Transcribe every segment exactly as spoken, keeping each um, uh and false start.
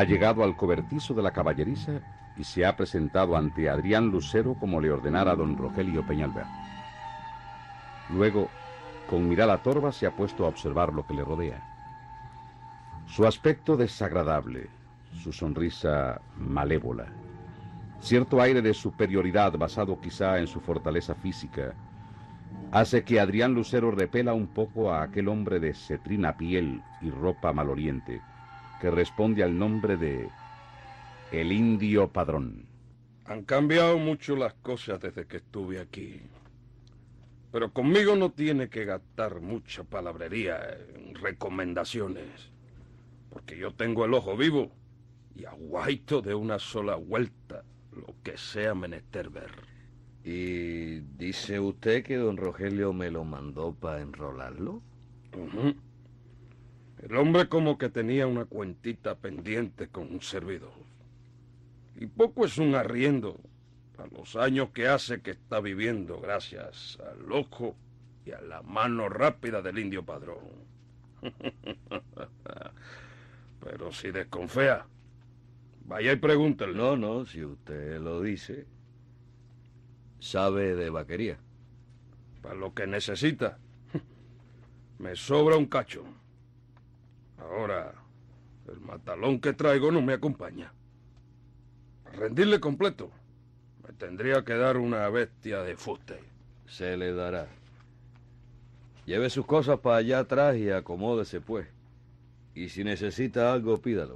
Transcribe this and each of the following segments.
Ha llegado al cobertizo de la caballeriza y se ha presentado ante Adrián Lucero como le ordenara don Rogelio Peñalver. Luego, con mirada torva, se ha puesto a observar lo que le rodea. Su aspecto desagradable, su sonrisa malévola, cierto aire de superioridad basado quizá en su fortaleza física, hace que Adrián Lucero repela un poco a aquel hombre de cetrina piel y ropa maloliente, que responde al nombre de el Indio Padrón. Han cambiado mucho las cosas desde que estuve aquí. Pero conmigo no tiene que gastar mucha palabrería en recomendaciones, porque yo tengo el ojo vivo y aguaito de una sola vuelta lo que sea menester ver. ¿Y dice usted que don Rogelio me lo mandó para enrolarlo? Uh-huh. El hombre como que tenía una cuentita pendiente con un servidor. Y poco es un arriendo a los años que hace que está viviendo gracias al ojo y a la mano rápida del Indio Padrón. Pero si desconfía, vaya y pregúntele. No, no, si usted lo dice. ¿Sabe de vaquería? Para lo que necesita. Me sobra un cacho. Ahora, el matalón que traigo no me acompaña. Para rendirle completo, me tendría que dar una bestia de fuste. Se le dará. Lleve sus cosas para allá atrás y acomódese, pues. Y si necesita algo, pídalo.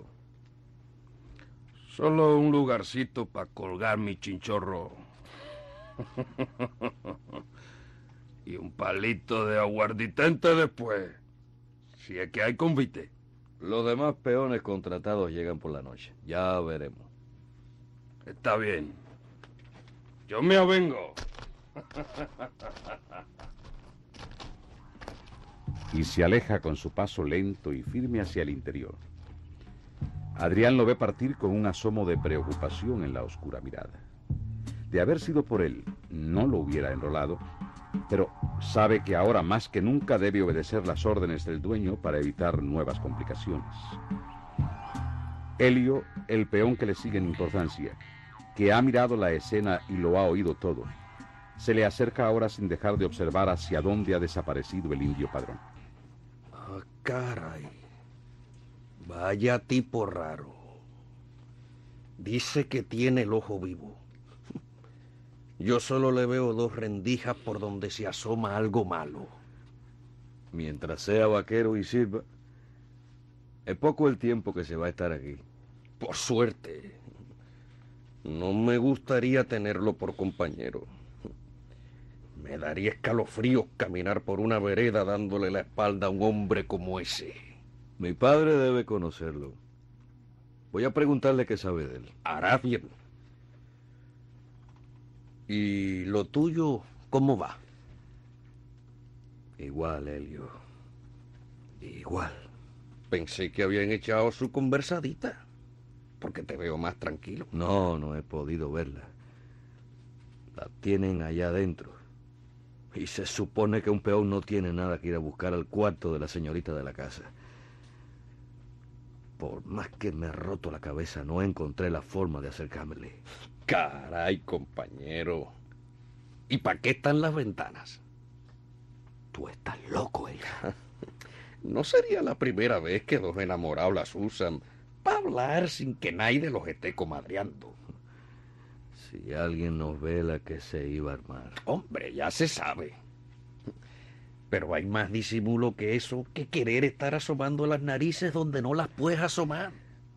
Solo un lugarcito para colgar mi chinchorro. Y un palito de aguarditente después, si es que hay convite. Los demás peones contratados llegan por la noche. Ya veremos. Está bien. Yo me avengo. Y se aleja con su paso lento y firme hacia el interior. Adrián lo ve partir con un asomo de preocupación en la oscura mirada. De haber sido por él, no lo hubiera enrolado, pero sabe que ahora más que nunca debe obedecer las órdenes del dueño para evitar nuevas complicaciones. Helio, el peón que le sigue en importancia, que ha mirado la escena y lo ha oído todo, se le acerca ahora sin dejar de observar hacia dónde ha desaparecido el Indio Padrón. Ah, caray. Vaya tipo raro. Dice que tiene el ojo vivo. Yo solo le veo dos rendijas por donde se asoma algo malo. Mientras sea vaquero y sirva, es poco el tiempo que se va a estar aquí. Por suerte. No me gustaría tenerlo por compañero. Me daría escalofríos caminar por una vereda dándole la espalda a un hombre como ese. Mi padre debe conocerlo. Voy a preguntarle qué sabe de él. Hará bien. ¿Y lo tuyo cómo va? Igual, Helio. Igual. Pensé que habían echado su conversadita, porque te veo más tranquilo. No, no he podido verla. La tienen allá adentro. Y se supone que un peón no tiene nada que ir a buscar al cuarto de la señorita de la casa. Por más que me he roto la cabeza, no encontré la forma de acercármele. Caray, compañero. ¿Y para qué están las ventanas? Tú estás loco, ella. No sería la primera vez que dos enamorados las usan para hablar sin que nadie los esté comadreando. Si alguien nos vela, que se iba a armar. Hombre, ya se sabe. Pero hay más disimulo que eso, que querer estar asomando las narices donde no las puedes asomar.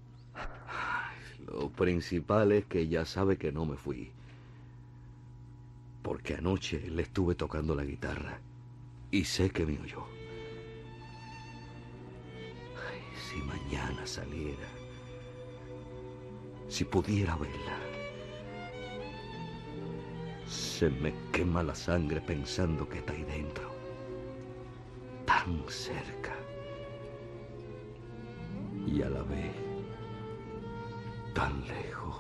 Lo principal es que ya sabe que no me fui. Porque anoche le estuve tocando la guitarra y sé que me oyó. Ay, si mañana saliera, si pudiera verla. Se me quema la sangre pensando que está ahí dentro, tan cerca y a la vez tan lejos.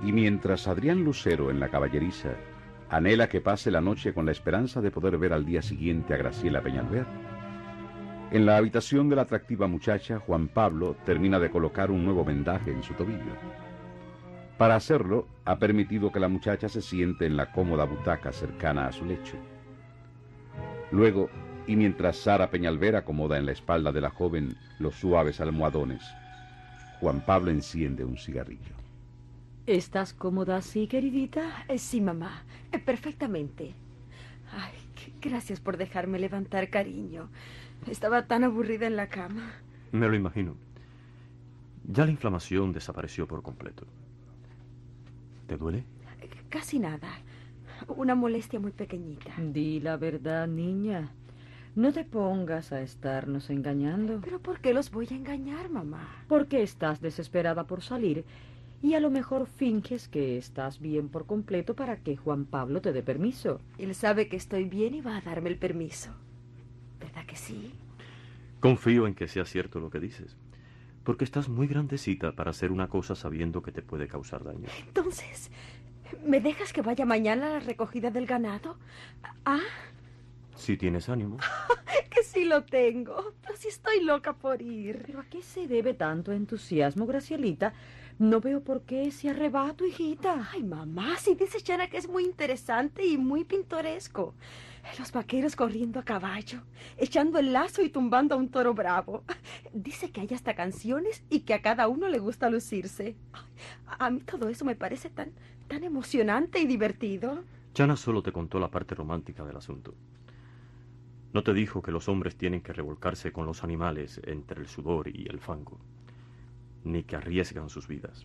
Y mientras Adrián Lucero en la caballeriza anhela que pase la noche con la esperanza de poder ver al día siguiente a Graciela Peñalver, en la habitación de la atractiva muchacha, Juan Pablo termina de colocar un nuevo vendaje en su tobillo. Para hacerlo, ha permitido que la muchacha se siente en la cómoda butaca cercana a su lecho. Luego, y mientras Sara Peñalver acomoda en la espalda de la joven los suaves almohadones, Juan Pablo enciende un cigarrillo. ¿Estás cómoda así, queridita? Eh, sí, mamá, eh, perfectamente. Ay, qué- gracias por dejarme levantar, cariño. Estaba tan aburrida en la cama. Me lo imagino. Ya la inflamación desapareció por completo. ¿Te duele? Eh, Casi nada. Una molestia muy pequeñita. Di la verdad, niña. No te pongas a estarnos engañando. ¿Pero por qué los voy a engañar, mamá? Porque estás desesperada por salir y a lo mejor finges que estás bien por completo para que Juan Pablo te dé permiso. Él sabe que estoy bien y va a darme el permiso. ¿Verdad que sí? Confío en que sea cierto lo que dices, porque estás muy grandecita para hacer una cosa sabiendo que te puede causar daño. Entonces, ¿me dejas que vaya mañana a la recogida del ganado? Ah, Si tienes ánimo. que sí lo tengo. Pero sí estoy loca por ir. ¿Pero a qué se debe tanto entusiasmo, Gracielita? No veo por qué ese arrebato, hijita. Ay, mamá, sí dice Chana que es muy interesante y muy pintoresco. Los vaqueros corriendo a caballo, echando el lazo y tumbando a un toro bravo. Dice que hay hasta canciones y que a cada uno le gusta lucirse. Ay, a a mí todo eso me parece tan, tan emocionante y divertido. Chana solo te contó la parte romántica del asunto. No te dijo que los hombres tienen que revolcarse con los animales entre el sudor y el fango, ni que arriesgan sus vidas.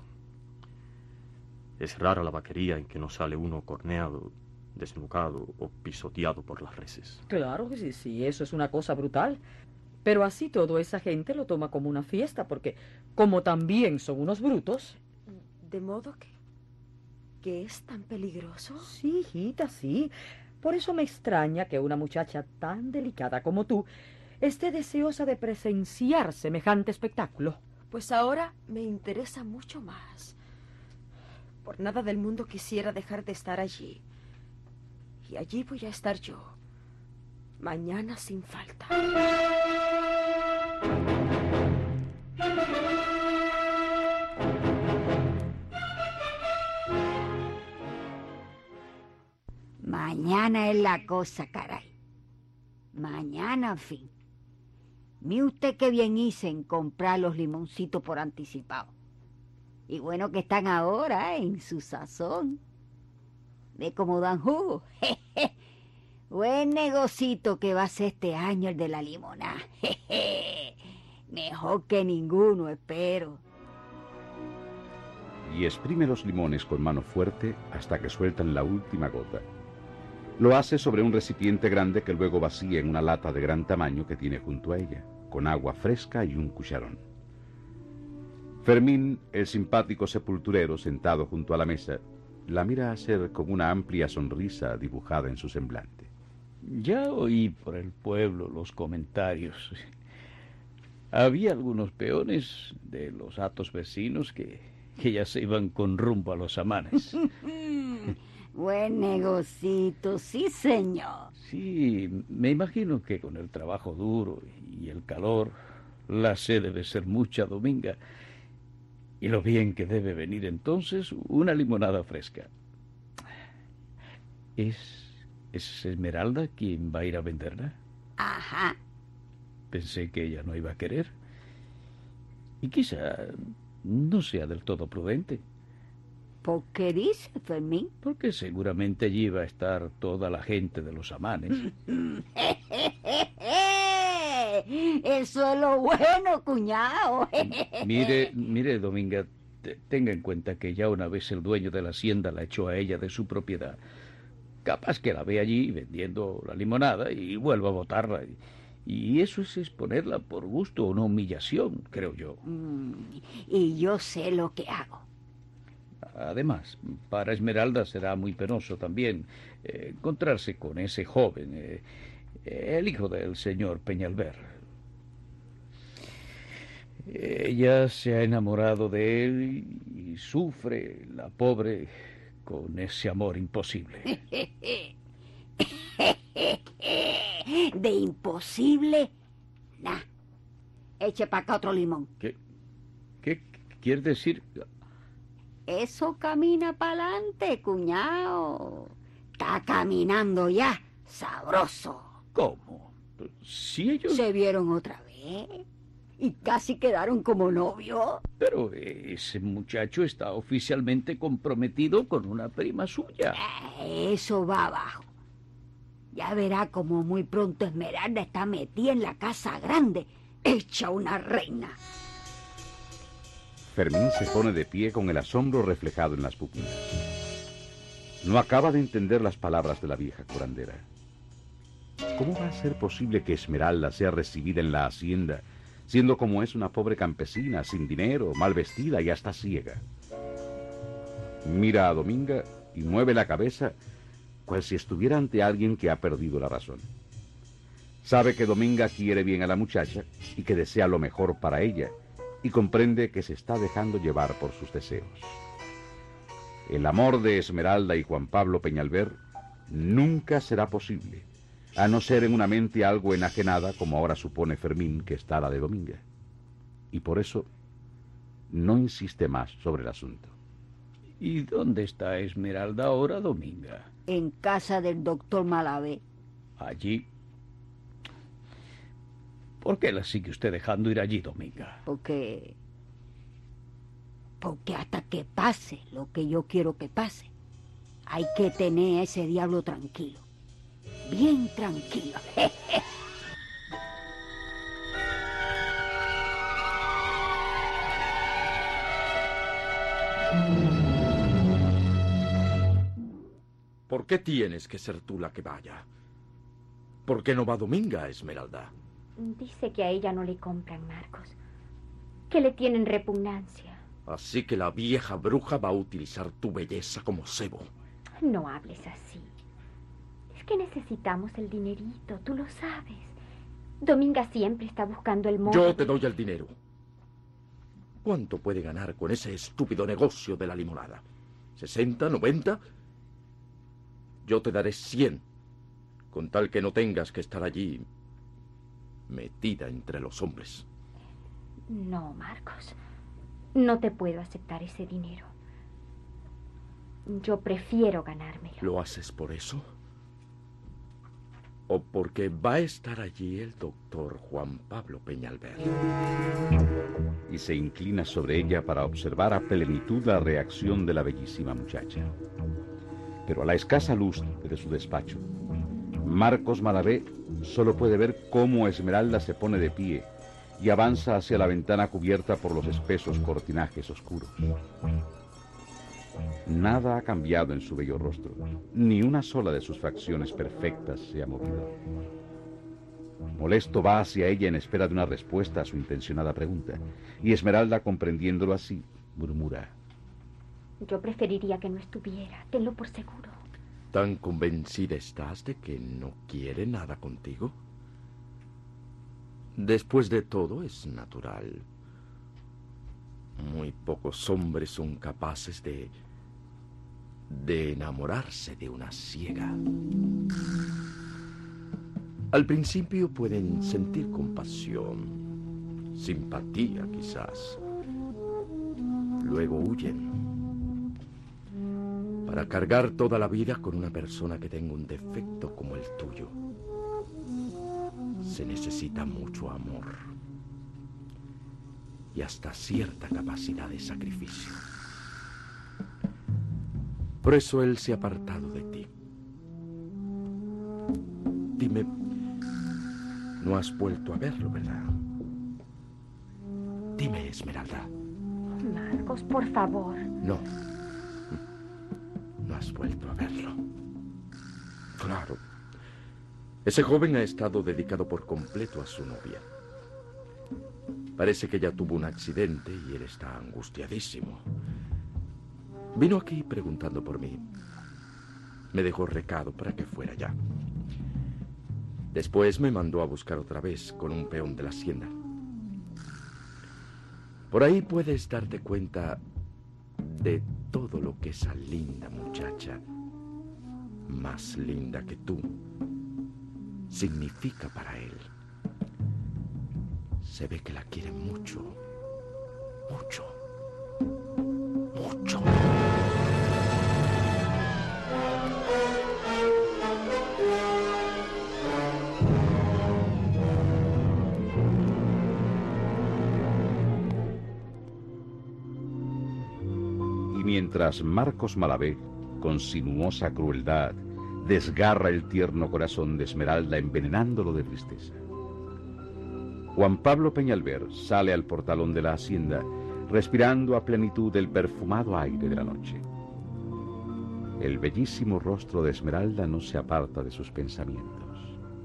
Es rara la vaquería en que no sale uno corneado, desnucado o pisoteado por las reses. Claro que sí, sí, eso es una cosa brutal. Pero así todo esa gente lo toma como una fiesta, porque como también son unos brutos... De modo que... ¿que es tan peligroso? Sí, hijita, sí. Por eso me extraña que una muchacha tan delicada como tú esté deseosa de presenciar semejante espectáculo. Pues ahora me interesa mucho más. Por nada del mundo quisiera dejar de estar allí. Y allí voy a estar yo. Mañana sin falta. Mañana es la cosa, caray. Mañana, en fin. Mire usted qué bien hice en comprar los limoncitos por anticipado. Y bueno que están ahora en su sazón. Ve cómo dan jugo. Buen negocito que va a ser este año el de la limonada. Mejor que ninguno, espero. Y exprime los limones con mano fuerte hasta que sueltan la última gota. Lo hace sobre un recipiente grande que luego vacía en una lata de gran tamaño que tiene junto a ella, con agua fresca y un cucharón. Fermín, el simpático sepulturero sentado junto a la mesa, la mira hacer con una amplia sonrisa dibujada en su semblante. Ya oí por el pueblo los comentarios. Había algunos peones de los hatos vecinos que, que ya se iban con rumbo a los amanes. Buen negocito, sí, señor. Sí, me imagino que con el trabajo duro y el calor, la sed debe ser mucha, Dominga. Y lo bien que debe venir entonces una limonada fresca. ¿Es, es Esmeralda quien va a ir a venderla? Ajá. Pensé que ella no iba a querer. Y quizá no sea del todo prudente. ¿Por qué dice, Fermín? Porque seguramente allí va a estar toda la gente de los amanes. Eso es lo bueno, cuñado. Mire, mire, Dominga, te- tenga en cuenta que ya una vez el dueño de la hacienda la echó a ella de su propiedad. Capaz que la ve allí vendiendo la limonada y vuelva a botarla. Y, y eso es exponerla por gusto o una humillación, creo yo. Mm, y yo sé lo que hago. Además, para Esmeralda será muy penoso también eh, encontrarse con ese joven, eh, el hijo del señor Peñalver. Ella se ha enamorado de él y sufre, la pobre, con ese amor imposible. De imposible, nah. Eche para acá otro limón. ¿Qué, qué quiere decir? Eso camina para adelante, cuñado. Está caminando ya, sabroso. ¿Cómo? Si ellos... Se vieron otra vez y casi quedaron como novios. Pero ese muchacho está oficialmente comprometido con una prima suya. Eso va abajo. Ya verá como muy pronto Esmeralda está metida en la casa grande, hecha una reina. Fermín se pone de pie con el asombro reflejado en las pupilas. No acaba de entender las palabras de la vieja curandera. ¿Cómo va a ser posible que Esmeralda sea recibida en la hacienda, siendo como es una pobre campesina, sin dinero, mal vestida y hasta ciega? Mira a Dominga y mueve la cabeza, cual si estuviera ante alguien que ha perdido la razón. Sabe que Dominga quiere bien a la muchacha y que desea lo mejor para ella, y comprende que se está dejando llevar por sus deseos. El amor de Esmeralda y Juan Pablo Peñalver nunca será posible, a no ser en una mente algo enajenada, como ahora supone Fermín que está la de Dominga. Y por eso no insiste más sobre el asunto. ¿Y dónde está Esmeralda ahora, Dominga? En casa del doctor Malavé. Allí. ¿Por qué la sigue usted dejando ir allí, Dominga? Porque... Porque hasta que pase lo que yo quiero que pase, hay que tener a ese diablo tranquilo. Bien tranquilo. ¿Por qué tienes que ser tú la que vaya? ¿Por qué no va Dominga, Esmeralda? Dice que a ella no le compran, Marcos. Que le tienen repugnancia. Así que la vieja bruja va a utilizar tu belleza como cebo. No hables así. Es que necesitamos el dinerito, tú lo sabes. Dominga siempre está buscando el modo. Yo te doy el dinero. ¿Cuánto puede ganar con ese estúpido negocio de la limonada? ¿Sesenta? ¿Noventa? Yo te daré cien, con tal que no tengas que estar allí metida entre los hombres. No, Marcos. No te puedo aceptar ese dinero. Yo prefiero ganármelo. ¿Lo haces por eso? ¿O porque va a estar allí el doctor Juan Pablo Peñalver? Y se inclina sobre ella para observar a plenitud la reacción de la bellísima muchacha. Pero a la escasa luz de su despacho, Marcos Malavé solo puede ver cómo Esmeralda se pone de pie y avanza hacia la ventana cubierta por los espesos cortinajes oscuros. Nada ha cambiado en su bello rostro, ni una sola de sus facciones perfectas se ha movido. Molesto va hacia ella en espera de una respuesta a su intencionada pregunta, y Esmeralda, comprendiéndolo así, murmura: Yo preferiría que no estuviera, tenlo por seguro. ¿Tan convencida estás de que no quiere nada contigo? Después de todo, es natural. Muy pocos hombres son capaces de... de enamorarse de una ciega. Al principio pueden sentir compasión, simpatía quizás. Luego huyen, para cargar toda la vida con una persona que tenga un defecto como el tuyo. Se necesita mucho amor y hasta cierta capacidad de sacrificio. Por eso él se ha apartado de ti. Dime, no has vuelto a verlo, ¿verdad? Dime, Esmeralda. Marcos, por favor. No. No has vuelto a verlo. Claro. Ese joven ha estado dedicado por completo a su novia. Parece que ella tuvo un accidente y él está angustiadísimo. Vino aquí preguntando por mí. Me dejó recado para que fuera ya. Después me mandó a buscar otra vez con un peón de la hacienda. Por ahí puedes darte cuenta de todo lo que esa linda muchacha, más linda que tú, significa para él. Se ve que la quiere mucho, mucho, mucho. Y mientras Marcos Malavé, con sinuosa crueldad, desgarra el tierno corazón de Esmeralda envenenándolo de tristeza, Juan Pablo Peñalver sale al portalón de la hacienda, respirando a plenitud el perfumado aire de la noche. El bellísimo rostro de Esmeralda no se aparta de sus pensamientos.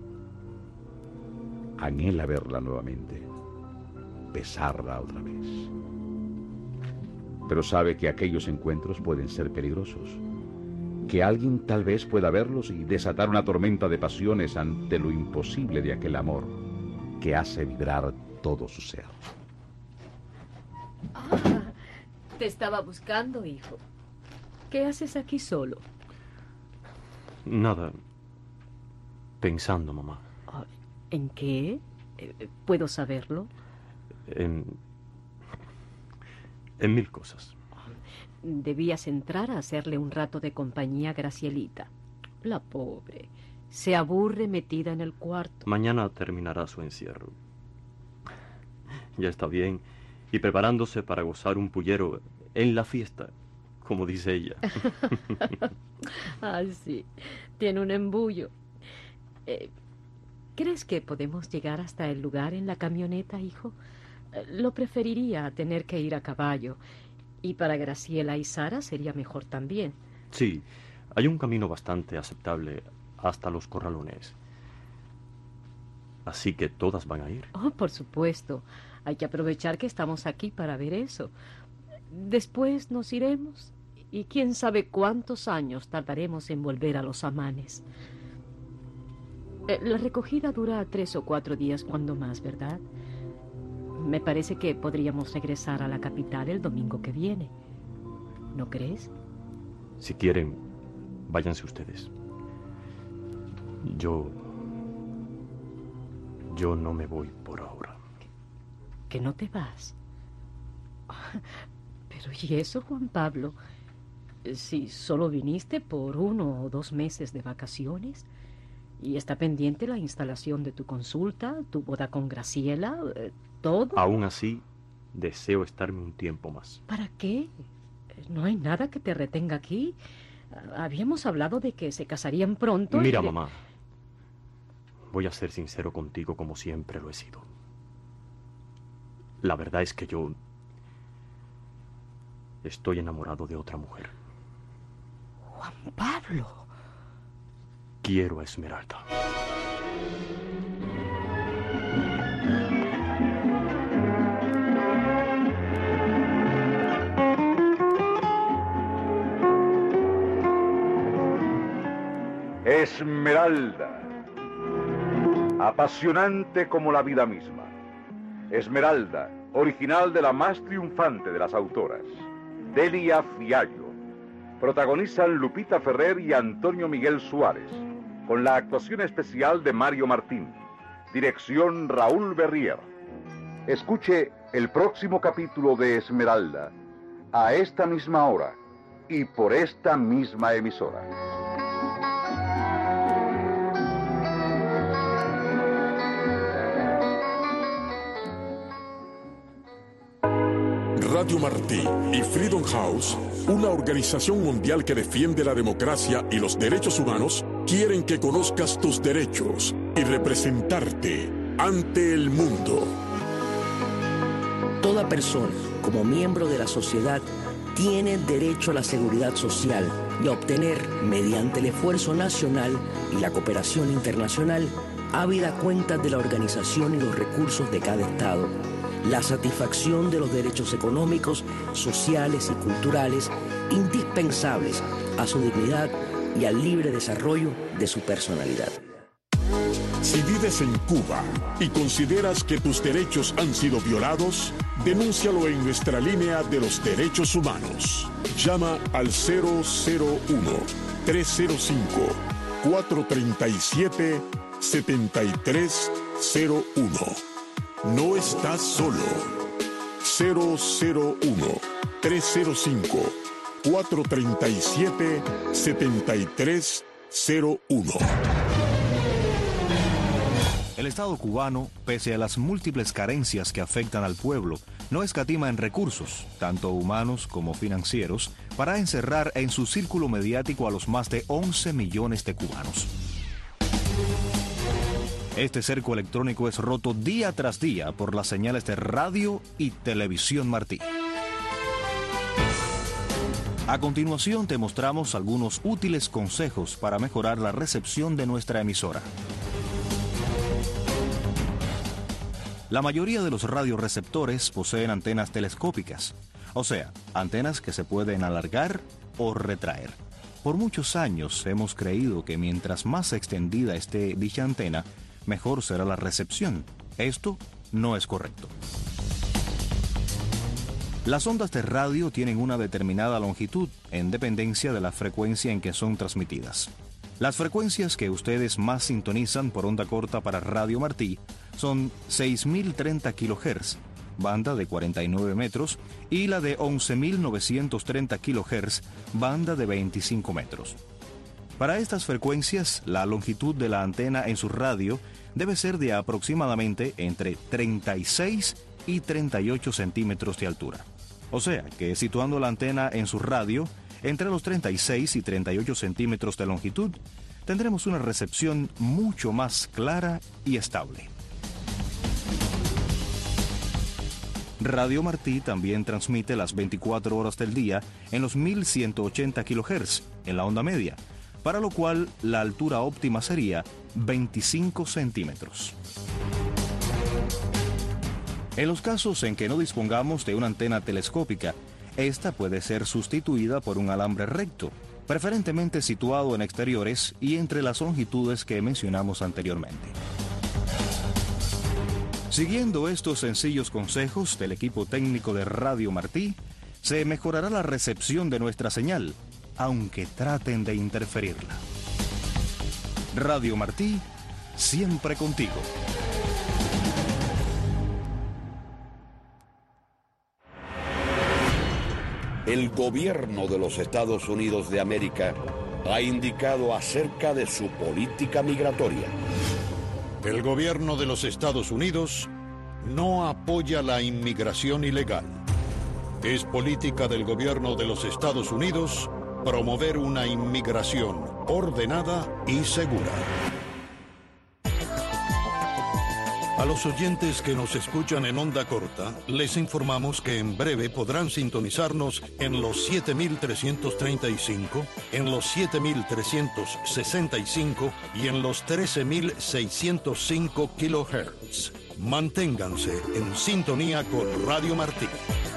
Anhela verla nuevamente, besarla otra vez. Pero sabe que aquellos encuentros pueden ser peligrosos, que alguien tal vez pueda verlos y desatar una tormenta de pasiones ante lo imposible de aquel amor que hace vibrar todo su ser. Ah, te estaba buscando, hijo. ¿Qué haces aquí solo? Nada. Pensando, mamá. ¿En qué? ¿Puedo saberlo? En... en mil cosas. Debías entrar a hacerle un rato de compañía a Gracielita. La pobre. Se aburre metida en el cuarto. Mañana terminará su encierro. Ya está bien. Y preparándose para gozar un pullero en la fiesta, como dice ella. Ay, sí. Tiene un embullo. Eh, ¿Crees que podemos llegar hasta el lugar en la camioneta, hijo? Eh, lo preferiría a tener que ir a caballo. Y para Graciela y Sara sería mejor también. Sí, hay un camino bastante aceptable hasta los corralones. Así que todas van a ir. Oh, por supuesto. Hay que aprovechar que estamos aquí para ver eso. Después nos iremos y quién sabe cuántos años tardaremos en volver a los Amanes. Eh, la recogida dura tres o cuatro días cuando más, ¿verdad? Me parece que podríamos regresar a la capital el domingo que viene. ¿No crees? Si quieren, váyanse ustedes. Yo... Yo no me voy por ahora. ¿Que no te vas? Pero ¿y eso, Juan Pablo? Si solo viniste por uno o dos meses de vacaciones y está pendiente la instalación de tu consulta, tu boda con Graciela, eh, todo. Aún así, deseo estarme un tiempo más. ¿Para qué? No hay nada que te retenga aquí. Habíamos hablado de que se casarían pronto. Mira, y... mamá, voy a ser sincero contigo como siempre lo he sido. La verdad es que yo estoy enamorado de otra mujer. Juan Pablo. Quiero a Esmeralda. Esmeralda, apasionante como la vida misma. Esmeralda, original de la más triunfante de las autoras, Delia Fiallo. Protagonizan Lupita Ferrer y Antonio Miguel Suárez, con la actuación especial de Mario Martín. Dirección Raúl Berrier. Escuche el próximo capítulo de Esmeralda, a esta misma hora y por esta misma emisora. Radio Martí y Freedom House, una organización mundial que defiende la democracia y los derechos humanos, quieren que conozcas tus derechos y representarte ante el mundo. Toda persona, como miembro de la sociedad, tiene derecho a la seguridad social y a obtener, mediante el esfuerzo nacional y la cooperación internacional, habida cuenta de la organización y los recursos de cada Estado, la satisfacción de los derechos económicos, sociales y culturales indispensables a su dignidad y al libre desarrollo de su personalidad. Si vives en Cuba y consideras que tus derechos han sido violados, Denúncialo en nuestra línea de los derechos humanos. Llama al cero cero uno, tres cero cinco, cuatro tres siete, siete tres cero uno. No estás solo. cero cero uno, tres cero cinco, cuatro tres siete, siete tres cero uno. El Estado cubano, pese a las múltiples carencias que afectan al pueblo, no escatima en recursos, tanto humanos como financieros, para encerrar en su círculo mediático a los más de once millones de cubanos. Este cerco electrónico es roto día tras día por las señales de radio y televisión Martí. A continuación te mostramos algunos útiles consejos para mejorar la recepción de nuestra emisora. La mayoría de los radioreceptores poseen antenas telescópicas, o sea, antenas que se pueden alargar o retraer. Por muchos años hemos creído que mientras más extendida esté dicha antena, mejor será la recepción. Esto no es correcto. Las ondas de radio tienen una determinada longitud en dependencia de la frecuencia en que son transmitidas. Las frecuencias que ustedes más sintonizan por onda corta para Radio Martí son seis mil treinta kilohertz, banda de cuarenta y nueve metros, y la de once mil novecientos treinta kilohertz, banda de veinticinco metros. Para estas frecuencias, la longitud de la antena en su radio debe ser de aproximadamente entre treinta y seis y treinta y ocho centímetros de altura. O sea, que situando la antena en su radio, entre los treinta y seis y treinta y ocho centímetros de longitud, tendremos una recepción mucho más clara y estable. Radio Martí también transmite las veinticuatro horas del día en los mil ciento ochenta kilohertz, en la onda media, para lo cual la altura óptima sería veinticinco centímetros. En los casos en que no dispongamos de una antena telescópica, esta puede ser sustituida por un alambre recto, preferentemente situado en exteriores y entre las longitudes que mencionamos anteriormente. Siguiendo estos sencillos consejos del equipo técnico de Radio Martí, se mejorará la recepción de nuestra señal, aunque traten de interferirla. Radio Martí, siempre contigo. El gobierno de los Estados Unidos de América ha indicado acerca de su política migratoria. El gobierno de los Estados Unidos no apoya la inmigración ilegal. Es política del gobierno de los Estados Unidos promover una inmigración ordenada y segura. A los oyentes que nos escuchan en onda corta, les informamos que en breve podrán sintonizarnos en los siete mil trescientos treinta y cinco, en los siete mil trescientos sesenta y cinco y en los trece mil seiscientos cinco kilohertz. Manténganse en sintonía con Radio Martí.